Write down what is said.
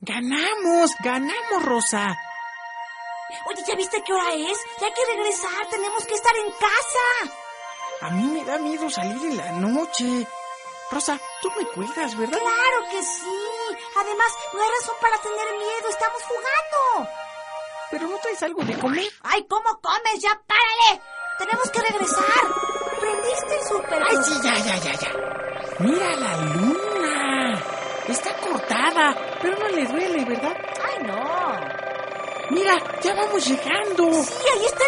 Ganamos, Rosa. Oye, ¿ya viste qué hora es? Ya hay que regresar, tenemos que estar en casa. A mí me da miedo salir en la noche. Rosa, tú me cuidas, ¿verdad? Claro que sí. Además, no hay razón para tener miedo, estamos jugando. ¿Pero no traes algo de comer? Ay, ¿cómo comes? ¡Ya párale! Tenemos que regresar. ¿Prendiste el súper? Ay, sí, ya. Mira la luna. Está cortada, pero no le duele, ¿verdad? Ay, no. Mira, ya vamos llegando. Sí, ahí está